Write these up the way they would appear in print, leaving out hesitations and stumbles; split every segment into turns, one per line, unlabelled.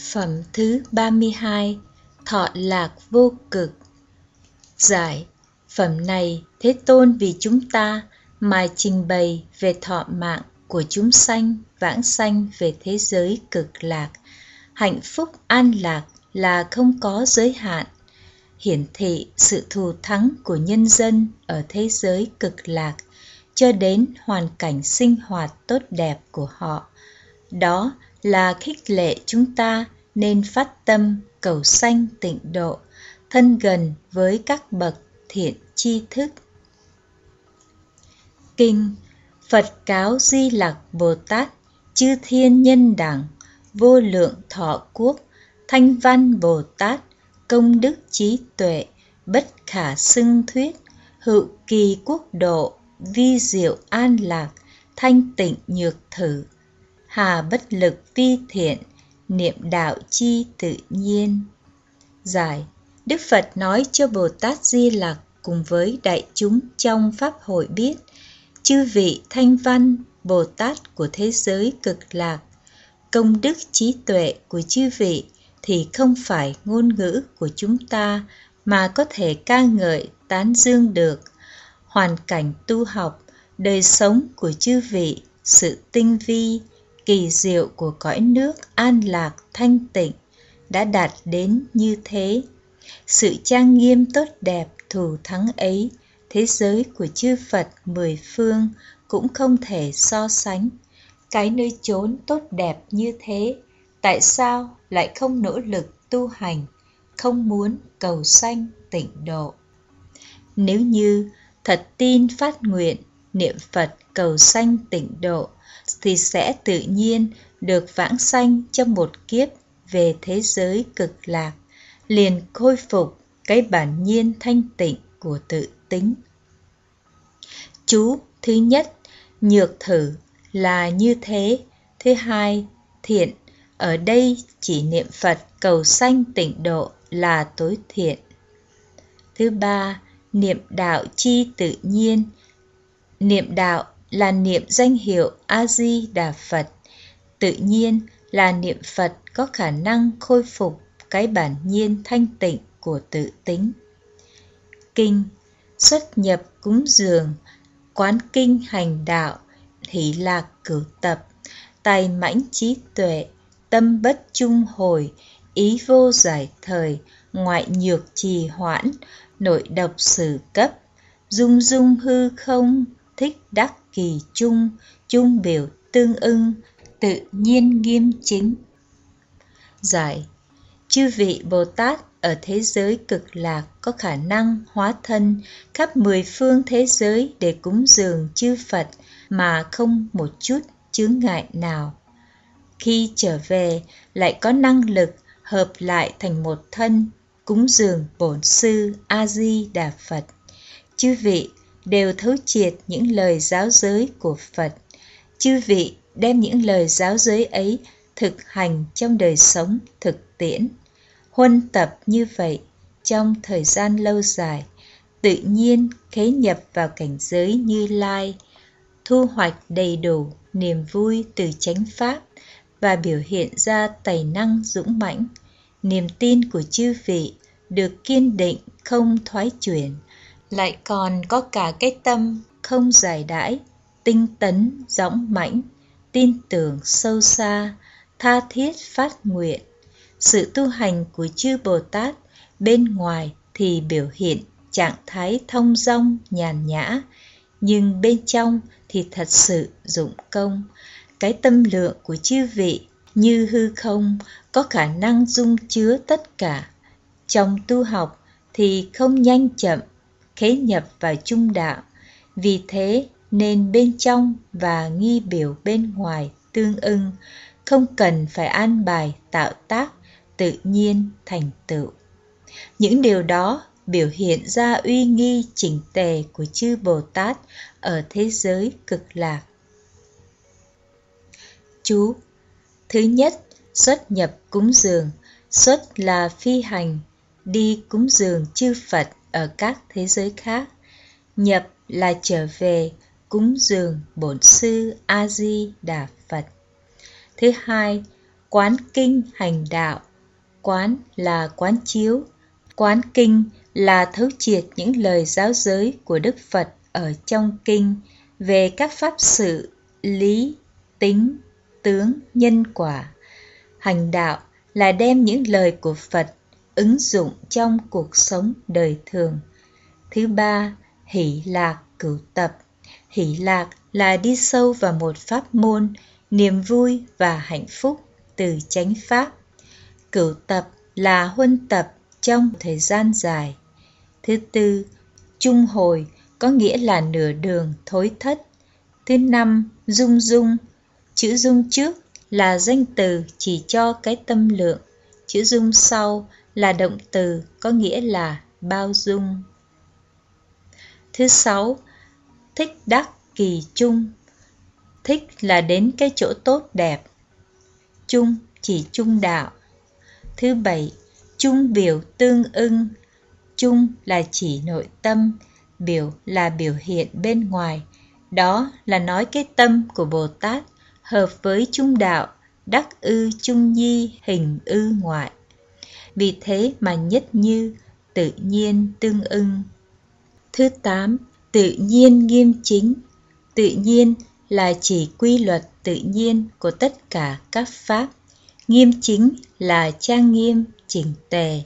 Phẩm thứ 32. Thọ lạc vô cực. Giải: phẩm này Thế Tôn vì chúng ta mà trình bày về thọ mạng của chúng sanh vãng sanh về thế giới cực lạc. Hạnh phúc an lạc là không có giới hạn, hiển thị sự thù thắng của nhân dân ở thế giới cực lạc cho đến hoàn cảnh sinh hoạt tốt đẹp của họ. Đó là khích lệ chúng ta nên phát tâm cầu sanh tịnh độ, thân gần với các bậc thiện tri thức. Kinh: Phật cáo Di Lặc Bồ Tát, chư thiên nhân đẳng, vô lượng thọ quốc, thanh văn Bồ Tát, công đức trí tuệ, bất khả xưng thuyết, hữu kỳ quốc độ, vi diệu an lạc, thanh tịnh nhược thử, hà bất lực vi thiện, niệm đạo chi tự nhiên. Giải: Đức Phật nói cho Bồ Tát Di Lặc cùng với đại chúng trong Pháp hội biết, chư vị thanh văn Bồ Tát của thế giới cực lạc, công đức trí tuệ của chư vị thì không phải ngôn ngữ của chúng ta mà có thể ca ngợi tán dương được. Hoàn cảnh tu học, đời sống của chư vị, sự tinh vi, kỳ diệu của cõi nước an lạc thanh tịnh đã đạt đến như thế. Sự trang nghiêm tốt đẹp thù thắng ấy, thế giới của chư Phật mười phương cũng không thể so sánh. Cái nơi chốn tốt đẹp như thế, tại sao lại không nỗ lực tu hành, không muốn cầu sanh tịnh độ? Nếu như thật tin phát nguyện niệm Phật cầu sanh tịnh độ thì sẽ tự nhiên được vãng sanh trong một kiếp về thế giới cực lạc, liền khôi phục cái bản nhiên thanh tịnh của tự tính. Chú thứ nhất, nhược thử là như thế. Thứ hai, thiện, ở đây chỉ niệm Phật cầu sanh tịnh độ là tối thiện. Thứ ba, niệm đạo chi tự nhiên. Niệm đạo là niệm danh hiệu A-di-đà Phật. Tự nhiên là niệm Phật có khả năng khôi phục cái bản nhiên thanh tịnh của tự tính. Kinh: Xuất nhập cúng dường, quán kinh hành đạo, hỷ lạc cửu tập, tài mãnh trí tuệ, tâm bất trung hồi, ý vô giải thời, ngoại nhược trì hoãn, nội độc xử cấp, dung dung hư không, thích đắc kỳ chung, chung biểu tương ưng, tự nhiên nghiêm chính. Giải: Chư vị Bồ Tát ở thế giới cực lạc có khả năng hóa thân khắp mười phương thế giới để cúng dường chư Phật mà không một chút chướng ngại nào. Khi trở về lại có năng lực hợp lại thành một thân cúng dường Bổn Sư A-di-đà Phật. Chư vị đều thấu triệt những lời giáo giới của Phật. Chư vị đem những lời giáo giới ấy thực hành trong đời sống thực tiễn. Huân tập như vậy trong thời gian lâu dài, tự nhiên khế nhập vào cảnh giới Như Lai, thu hoạch đầy đủ niềm vui từ chánh pháp và biểu hiện ra tài năng dũng mãnh. Niềm tin của chư vị được kiên định không thoái chuyển, lại còn có cả cái tâm không giải đãi, tinh tấn dõng mãnh, tin tưởng sâu xa, tha thiết phát nguyện. Sự tu hành của chư Bồ Tát bên ngoài thì biểu hiện trạng thái thông dong nhàn nhã, nhưng bên trong thì thật sự dụng công. Cái tâm lượng của chư vị như hư không, có khả năng dung chứa tất cả. Trong tu học thì không nhanh chậm, khế nhập vào trung đạo. Vì thế nên bên trong và nghi biểu bên ngoài tương ưng, không cần phải an bài tạo tác, tự nhiên thành tựu. Những điều đó biểu hiện ra uy nghi chỉnh tề của chư Bồ Tát ở thế giới cực lạc. Chú thứ nhất, xuất nhập cúng dường. Xuất là phi hành, đi cúng dường chư Phật ở các thế giới khác. Nhập là trở về, cúng dường Bổn Sư A-di-đà Phật. Thứ hai, Quán kinh hành đạo. Quán là quán chiếu. Quán kinh là thấu triệt những lời giáo giới của Đức Phật ở trong kinh về các pháp sự, lý, tính, tướng, nhân quả. Hành đạo là đem những lời của Phật ứng dụng trong cuộc sống đời thường. Thứ ba, hỷ lạc cửu tập. Hỷ lạc là đi sâu vào một pháp môn, niềm vui và hạnh phúc từ chánh pháp. Cửu tập là huân tập trong thời gian dài. Thứ tư, trung hồi có nghĩa là nửa đường thối thất. Thứ năm, dung dung. Chữ dung trước là danh từ chỉ cho cái tâm lượng. Chữ dung sau là động từ có nghĩa là bao dung. Thứ sáu, thích đắc kỳ chung. Thích là đến cái chỗ tốt đẹp. Chung chỉ chung đạo. Thứ bảy, chung biểu tương ưng. Chung là chỉ nội tâm, biểu là biểu hiện bên ngoài. Đó là nói cái tâm của Bồ Tát hợp với chung đạo, đắc ư chung nhi, hình ư ngoại. Vì thế mà nhất như, tự nhiên tương ưng. Thứ tám, tự nhiên nghiêm chính. Tự nhiên là chỉ quy luật tự nhiên của tất cả các pháp. Nghiêm chính là trang nghiêm, chỉnh tề.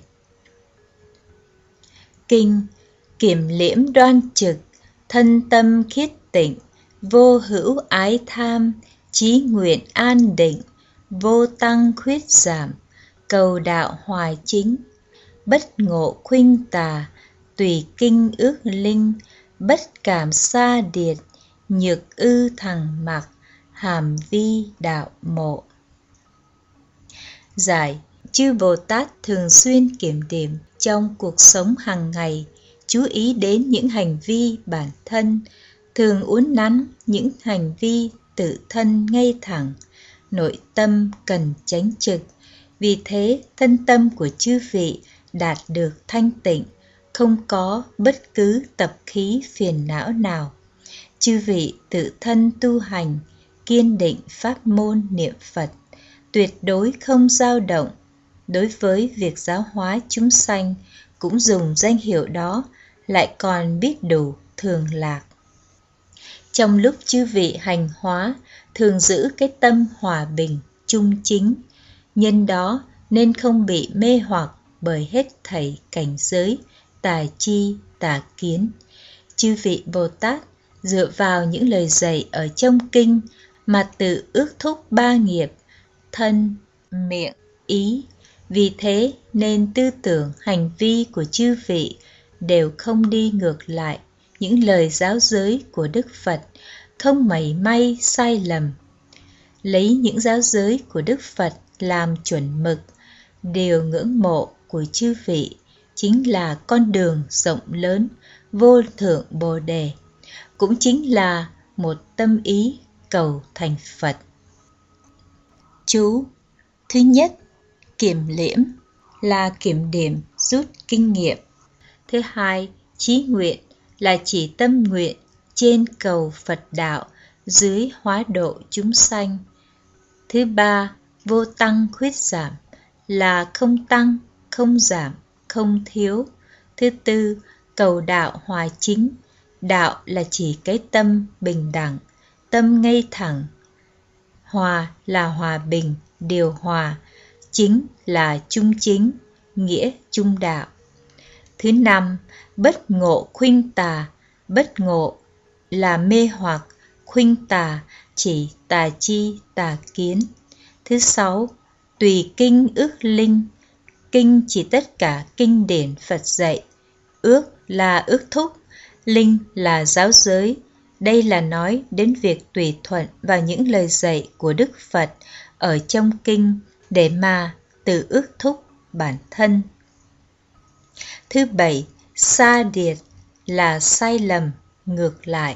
Kinh, kiểm liễm đoan trực, thân tâm khiết tịnh, vô hữu ái tham, chí nguyện an định, vô tăng khuyết giảm, cầu đạo hòa chính, bất ngộ khuynh tà, tùy kinh ước linh, bất cảm xa điệt, nhược ư thằng mặc, hàm vi đạo mộ. Giải, chư Bồ Tát thường xuyên kiểm điểm trong cuộc sống hàng ngày, chú ý đến những hành vi bản thân, thường uốn nắn những hành vi tự thân ngay thẳng, nội tâm cần chánh trực. Vì thế, thân tâm của chư vị đạt được thanh tịnh, không có bất cứ tập khí phiền não nào. Chư vị tự thân tu hành, kiên định pháp môn niệm Phật, tuyệt đối không dao động. Đối với việc giáo hóa chúng sanh, cũng dùng danh hiệu đó, lại còn biết đủ thường lạc. Trong lúc chư vị hành hóa, thường giữ cái tâm hòa bình, trung chính. Nhân đó nên không bị mê hoặc bởi hết thảy cảnh giới, tà chi, tà kiến. Chư vị Bồ Tát dựa vào những lời dạy ở trong kinh mà tự ước thúc ba nghiệp, thân, miệng, ý. Vì thế nên tư tưởng, hành vi của chư vị đều không đi ngược lại những lời giáo giới của Đức Phật, không mảy may sai lầm. Lấy những giáo giới của Đức Phật làm chuẩn mực, điều ngưỡng mộ của chư vị chính là con đường rộng lớn, vô thượng Bồ Đề, cũng chính là một tâm ý cầu thành Phật. Chú, thứ nhất, kiểm liễm là kiểm điểm rút kinh nghiệm. Thứ hai, chí nguyện là chỉ tâm nguyện trên cầu Phật đạo, dưới hóa độ chúng sanh. Thứ ba, vô tăng khuyết giảm là không tăng, không giảm, không thiếu. Thứ tư, cầu đạo hòa chính. Đạo là chỉ cái tâm bình đẳng, tâm ngay thẳng. Hòa là hòa bình, điều hòa. Chính là trung chính, nghĩa trung đạo. Thứ năm, bất ngộ khuynh tà. Bất ngộ là mê hoặc, khuynh tà chỉ tà chi, tà kiến. Thứ sáu, tùy kinh ước linh. Kinh chỉ tất cả kinh điển Phật dạy. Ước là ước thúc, linh là giáo giới. Đây là nói đến việc tùy thuận vào những lời dạy của Đức Phật ở trong kinh để mà tự ước thúc bản thân. Thứ bảy, sa điệt là sai lầm, ngược lại.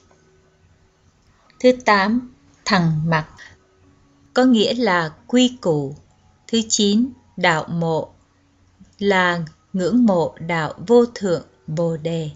Thứ tám, thằng mặc có nghĩa là quy củ. Thứ chín, đạo mộ là ngưỡng mộ đạo vô thượng Bồ Đề.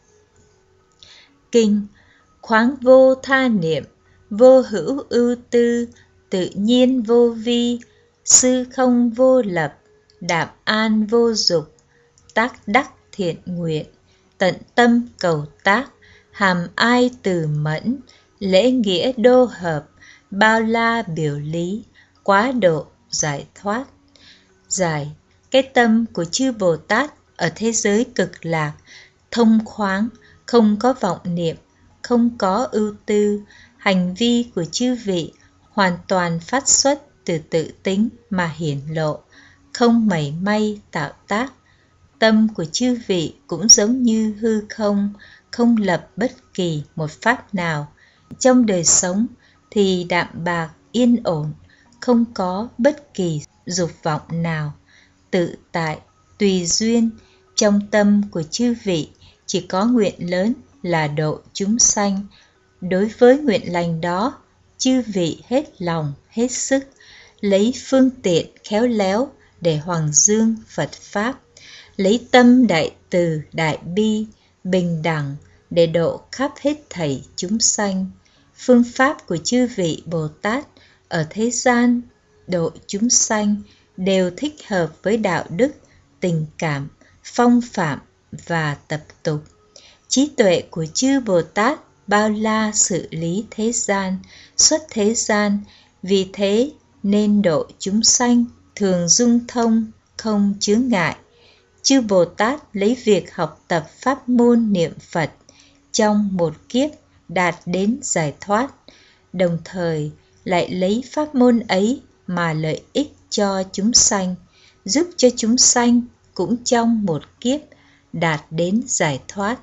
Kinh, khoáng vô tha niệm, vô hữu ưu tư, tự nhiên vô vi, sư không vô lập, đạm an vô dục, tác đắc thiện nguyện, tận tâm cầu tác, hàm ai từ mẫn, lễ nghĩa đô hợp, bao la biểu lý, quá độ giải thoát. Giải, cái tâm của chư Bồ Tát ở thế giới cực lạc, thông khoáng, không có vọng niệm, không có ưu tư. Hành vi của chư vị hoàn toàn phát xuất từ tự tính mà hiển lộ, không mảy may tạo tác. Tâm của chư vị cũng giống như hư không, không lập bất kỳ một pháp nào. Trong đời sống thì đạm bạc, yên ổn, không có bất kỳ dục vọng nào. Tự tại, tùy duyên, trong tâm của chư vị chỉ có nguyện lớn là độ chúng sanh. Đối với nguyện lành đó, chư vị hết lòng, hết sức, lấy phương tiện khéo léo để hoằng dương Phật Pháp, lấy tâm đại từ, đại bi, bình đẳng để độ khắp hết thảy chúng sanh. Phương pháp của chư vị Bồ Tát ở thế gian độ chúng sanh đều thích hợp với đạo đức, tình cảm, phong phạm và tập tục. Trí tuệ của chư Bồ Tát bao la xử lý thế gian, xuất thế gian, vì thế nên độ chúng sanh thường dung thông, không chướng ngại. Chư Bồ Tát lấy việc học tập pháp môn niệm Phật trong một kiếp đạt đến giải thoát, đồng thời lại lấy pháp môn ấy mà lợi ích cho chúng sanh, giúp cho chúng sanh cũng trong một kiếp đạt đến giải thoát.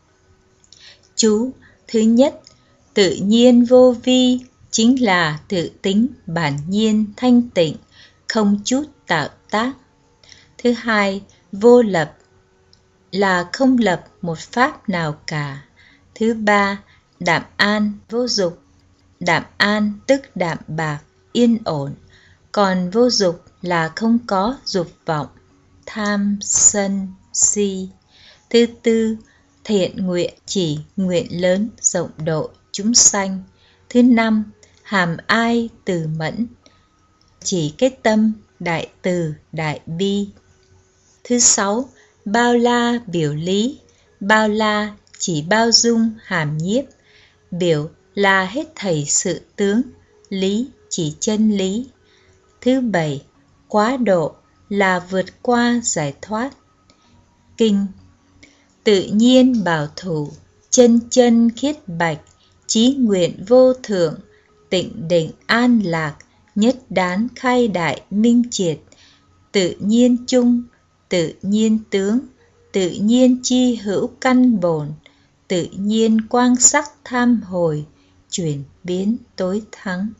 Chú thứ nhất, tự nhiên vô vi chính là tự tính bản nhiên thanh tịnh, không chút tạo tác. Thứ hai, vô lập là không lập một pháp nào cả. Thứ ba, đạm an vô dục. Đạm an tức đạm bạc, yên ổn, còn vô dục là không có dục vọng, tham, sân, si. Thứ tư, thiện nguyện chỉ nguyện lớn rộng độ chúng sanh. Thứ năm, hàm ai từ mẫn, chỉ cái tâm đại từ đại bi. Thứ sáu, bao la biểu lý. Bao la chỉ bao dung hàm nhiếp, biểu là hết thảy sự tướng, lý chỉ chân lý. Thứ bảy, quá độ là vượt qua giải thoát. Kinh, tự nhiên bảo thủ, chân chân khiết bạch, chí nguyện vô thượng, tịnh định an lạc, nhất đán khai đại minh triệt, tự nhiên chung, tự nhiên tướng, tự nhiên chi hữu căn bổn, tự nhiên quang sắc tham hồi, chuyển biến tối thắng.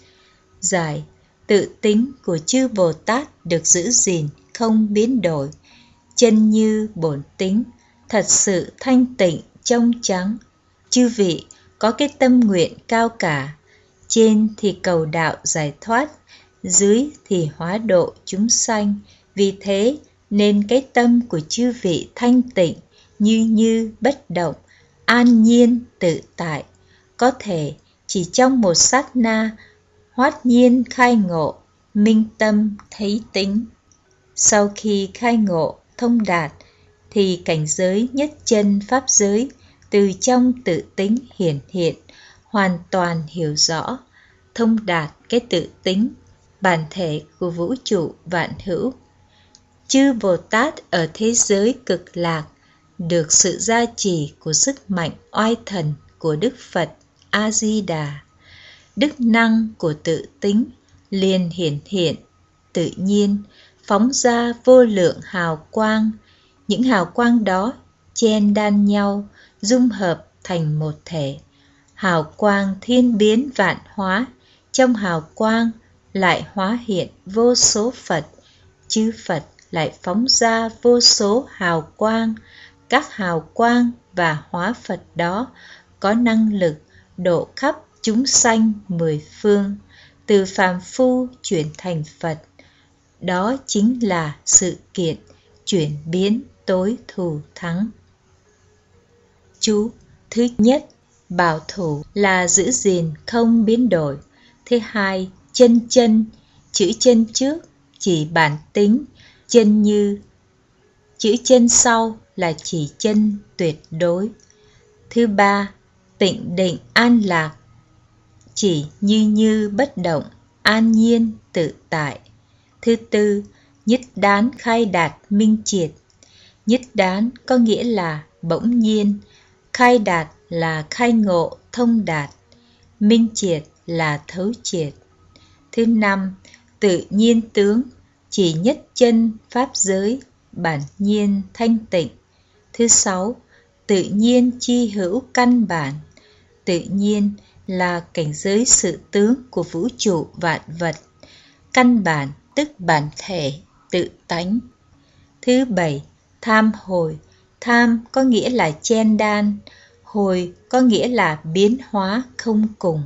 Giải, tự tính của chư Bồ Tát được giữ gìn không biến đổi, chân như bổn tính, thật sự thanh tịnh trong trắng. Chư vị có cái tâm nguyện cao cả, trên thì cầu đạo giải thoát, dưới thì hóa độ chúng sanh. Vì thế nên cái tâm của chư vị thanh tịnh, như bất động, an nhiên tự tại, có thể chỉ trong một sát na hoát nhiên khai ngộ, minh tâm thấy tính. Sau khi khai ngộ thông đạt thì cảnh giới nhất chân pháp giới từ trong tự tính hiển hiện, hoàn toàn hiểu rõ, thông đạt cái tự tính, bản thể của vũ trụ vạn hữu. Chư Bồ Tát ở thế giới cực lạc được sự gia trì của sức mạnh oai thần của Đức Phật A-di-đà. Đức năng của tự tính liền hiển hiện, tự nhiên, phóng ra vô lượng hào quang. Những hào quang đó chen đan nhau, dung hợp thành một thể. Hào quang thiên biến vạn hóa, trong hào quang lại hóa hiện vô số Phật. Chư Phật lại phóng ra vô số hào quang. Các hào quang và hóa Phật đó có năng lực độ khắp chúng sanh mười phương, từ phàm phu chuyển thành Phật. Đó chính là sự kiện chuyển biến tối thù thắng. Chú thứ nhất, bảo thủ là giữ gìn không biến đổi. Thứ hai, chân chân Chữ chân trước chỉ bản tính, chân như. Chữ chân sau là chỉ chân tuyệt đối. Thứ ba, tịnh định an lạc, chỉ như bất động, an nhiên tự tại. Thứ tư, nhất đán khai đạt minh triệt. Nhất đán có nghĩa là bỗng nhiên, khai đạt là khai ngộ thông đạt, minh triệt là thấu triệt. Thứ năm, tự nhiên tướng, chỉ nhất chân pháp giới, bản nhiên thanh tịnh. Thứ sáu, tự nhiên chi hữu căn bản. Tự nhiên là cảnh giới sự tướng của vũ trụ vạn vật. Căn bản tức bản thể, tự tánh. Thứ bảy, tham hồi. Tham có nghĩa là chen đan, hồi có nghĩa là biến hóa không cùng.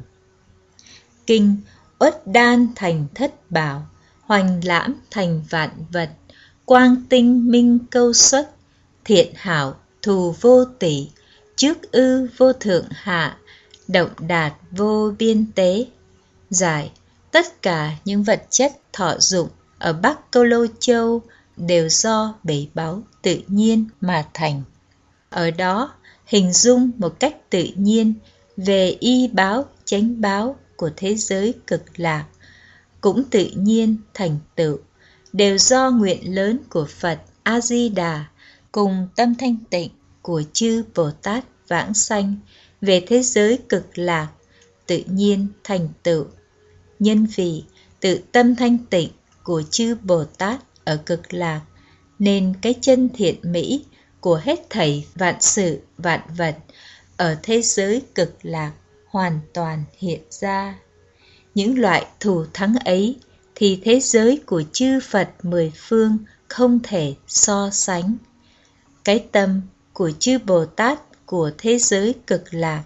Kinh uất đan thành thất bảo, hoành lãm thành vạn vật, quang tinh minh câu xuất, thiện hảo thù vô tỷ, trước ư vô thượng hạ, động đạt vô biên tế. Giải, tất cả những vật chất thọ dụng ở Bắc Câu Lô Châu đều do bảy báu tự nhiên mà thành. Ở đó hình dung một cách tự nhiên về y báo, chánh báo của thế giới cực lạc, cũng tự nhiên thành tựu, đều do nguyện lớn của Phật A-di-đà cùng tâm thanh tịnh của chư Bồ Tát vãng sanh về thế giới cực lạc, tự nhiên thành tựu. Nhân vì tự tâm thanh tịnh của chư Bồ Tát ở cực lạc, nên cái chân thiện mỹ của hết thảy vạn sự vạn vật ở thế giới cực lạc hoàn toàn hiện ra. Những loại thù thắng ấy thì thế giới của chư Phật mười phương không thể so sánh. Cái tâm của chư Bồ Tát của thế giới cực lạc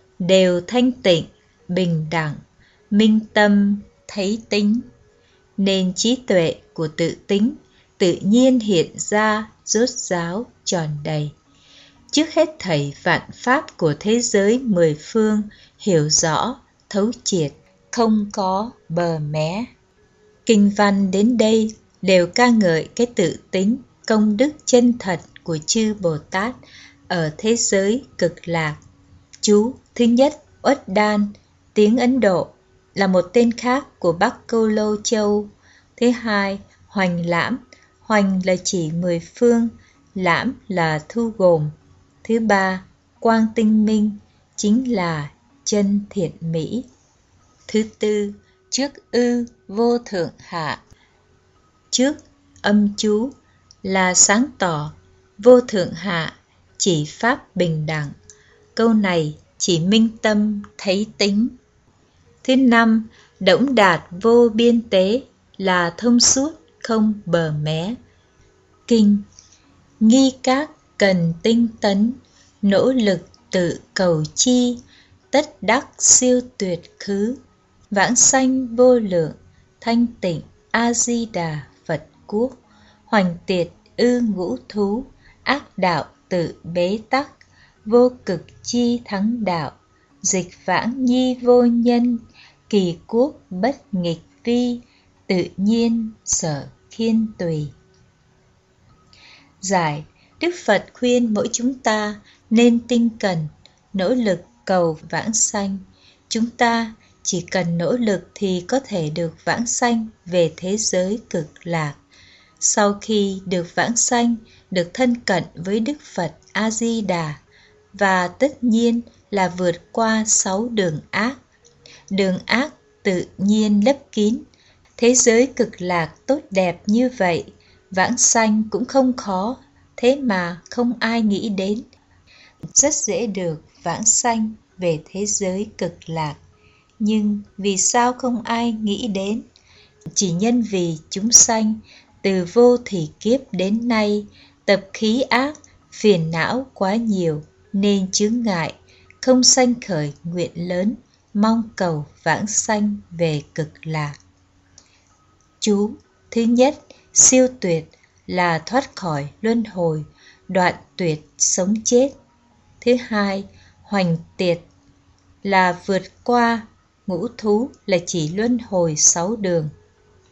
đều thanh tịnh, bình đẳng, minh tâm, thấy tính, nên trí tuệ của tự tính tự nhiên hiện ra rốt ráo tròn đầy. Trước hết thảy vạn pháp của thế giới mười phương hiểu rõ, thấu triệt, không có bờ mé. Kinh văn đến đây đều ca ngợi cái tự tính, công đức chân thật của chư Bồ Tát ở thế giới cực lạc. Chú thứ nhất, Uất Đan, tiếng Ấn Độ, là một tên khác của Bắc Câu Lô Châu. Thứ hai, Hoành Lãm, hoành là chỉ mười phương, lãm là thu gồm. Thứ ba, Quang Tinh Minh, chính là chân thiện mỹ. Thứ tư, trước ư vô thượng hạ. Trước âm chú là sáng tỏ, vô thượng hạ chỉ pháp bình đẳng. Câu này chỉ minh tâm thấy tính. Thứ năm, đỗng đạt vô biên tế là thông suốt không bờ mé. Kinh nghi các cần tinh tấn, nỗ lực tự cầu chi, tất đắc siêu tuyệt khứ, vãng sanh vô lượng, thanh tịnh A-di-đà Phật quốc, hoành tiệt ư ngũ thú, ác đạo tự bế tắc, vô cực chi thắng đạo, dịch vãng nhi vô nhân, kỳ quốc bất nghịch vi, tự nhiên sở thiên tùy. Giải, Đức Phật khuyên mỗi chúng ta nên tinh cần, nỗ lực cầu vãng sanh. Chúng ta chỉ cần nỗ lực thì có thể được vãng sanh về thế giới cực lạc. Sau khi được vãng sanh, được thân cận với Đức Phật A-di-đà, và tất nhiên là vượt qua 6 đường ác. Đường ác tự nhiên lấp kín. Thế giới cực lạc tốt đẹp như vậy, vãng sanh cũng không khó, thế mà không ai nghĩ đến. Rất dễ được vãng sanh về thế giới cực lạc. Nhưng vì sao không ai nghĩ đến? Chỉ nhân vì chúng sanh từ vô thỉ kiếp đến nay tập khí ác, phiền não quá nhiều nên chướng ngại, không sanh khởi nguyện lớn, mong cầu vãng sanh về cực lạc. Chú thứ nhất, siêu tuyệt là thoát khỏi luân hồi, đoạn tuyệt sống chết. Thứ hai, hoành tiệt là vượt qua, ngũ thú là chỉ luân hồi 6 đường.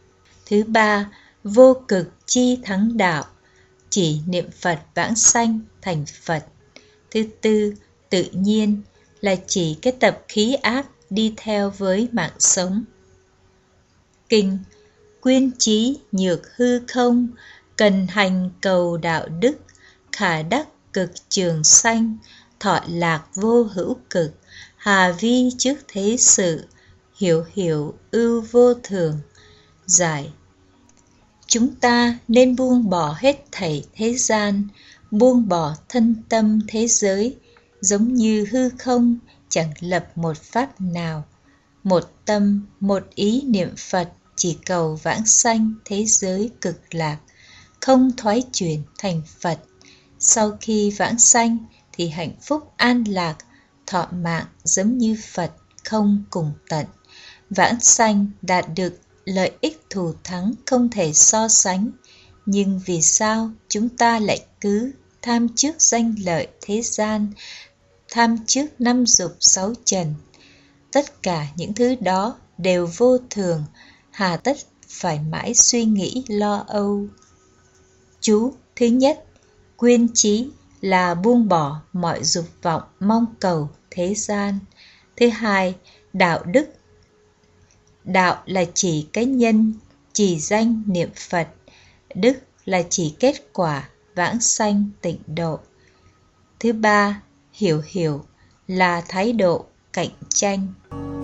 Thứ ba, vô cực chi thắng đạo, chỉ niệm Phật vãng sanh thành Phật. Thứ tư, tự nhiên là chỉ cái tập khí ác đi theo với mạng sống. Kinh Quyên trí nhược hư không, cần hành cầu đạo đức, khả đắc cực trường sanh, thọ lạc vô hữu cực, hà vi trước thế sự, hiểu hiểu ưu vô thường. Giải: chúng ta nên buông bỏ hết thảy thế gian, buông bỏ thân tâm thế giới, giống như hư không chẳng lập một pháp nào. Một tâm, một ý niệm Phật, chỉ cầu vãng sanh thế giới cực lạc, không thoái chuyển thành Phật. Sau khi vãng sanh thì hạnh phúc an lạc, thọ mạng giống như Phật, không cùng tận. Vãng sanh đạt được lợi ích thù thắng không thể so sánh. Nhưng vì sao chúng ta lại cứ tham trước danh lợi thế gian, tham trước năm dục sáu trần? Tất cả những thứ đó đều vô thường, hà tất phải mãi suy nghĩ lo âu. Chú thứ nhất, quyên trí là buông bỏ mọi dục vọng mong cầu thế gian. Thứ hai, đạo đức. Đạo là chỉ cái nhân, chỉ danh niệm Phật. Đức là chỉ kết quả vãng sanh tịnh độ. Thứ ba, hiểu hiểu là thái độ cạnh tranh.